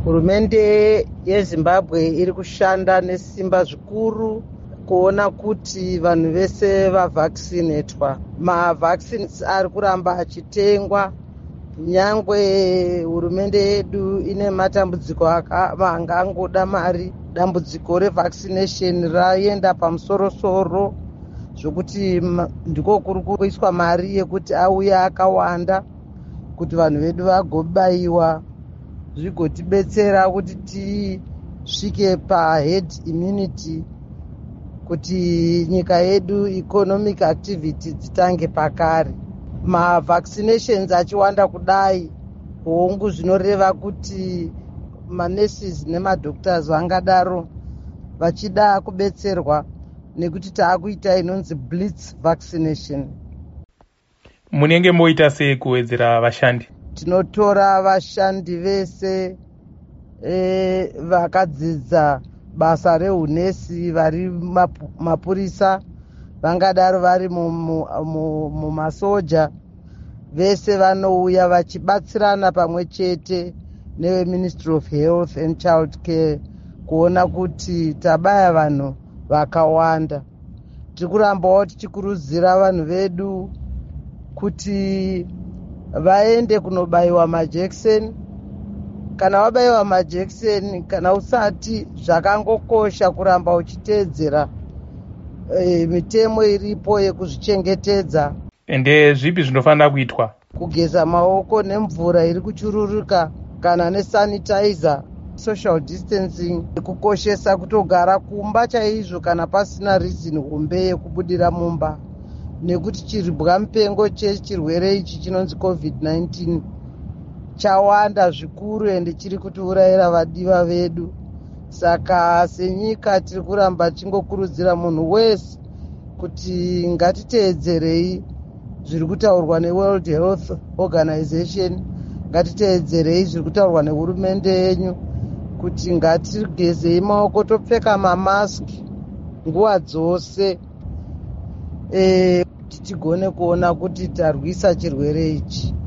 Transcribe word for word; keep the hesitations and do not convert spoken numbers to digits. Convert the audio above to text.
Hurumende yeZimbabwe iri kushanda nesimba zvikuru kuona kuti vanhu vese vavhakisinetwa. Mavhakisini ari kuramba achitengwa. Nyangwe hurumende yedu ine matambudziko angangoda mari. Dambudziko revhakisinesheni raenda pamusoro-soro zvokuti ndiko kuri kuiswa mari yekuti auye akawanda kuti vanhu vedu vagobayiwa zvigotibetsera kuti tisvike paherd immunity, kuti nyika yedu economic activity dzitange pakare. Mavhaccinations achiwanda kudai, hongu zvinoreva kuti manurses nemadoctors vangadaro vachida kubetserwa nekuti taakuita inonzi blitz vaccination. Munenge moita sei kuwedzera vashandi? Tinotora vashandi vese e, vakadzidza basa rehunesi, vari mapurisa, vangadaro vari mumasoja, vese vanouya vachibatsirana pamwe chete neveministry of health and child care kuona kuti tabaya vanhu vakawanda. Tiri kurambawo tichikurudzira vanhu vedu kuti vaende kunobayiwa majekiseni. Kana wabayiwa majekiseni, kana usati, zvakangokosha kuramba uchiteedzera e, mitemo iripo yekuzvichengetedza. Ende zvipi zvinofanira kuitwa? Kugeza maoko nemvura iri kuchururuka kana nesanitizer, social distancing, kukoshesa kutogara kumba chaizvo kana pasina reason hombe yekubudira mumba, nekuti chiribwa mupengo chechirwere ichi chinonzi covid nineteen chawanda zvikuru ende chiri kutiurayira vadiwa vedu. Saka senyika tiri kuramba tingokurudzira munhu wese kuti ngatiteedzerei zviri kutaurwa neWorld Health Organization, ngatiteedzerei zviri kutaurwa nehurumende yenyu kuti ngatigezei maoko, topfeka mamaski nguva dzose e, tigone kuona kuti tarwisa chirwere ichi.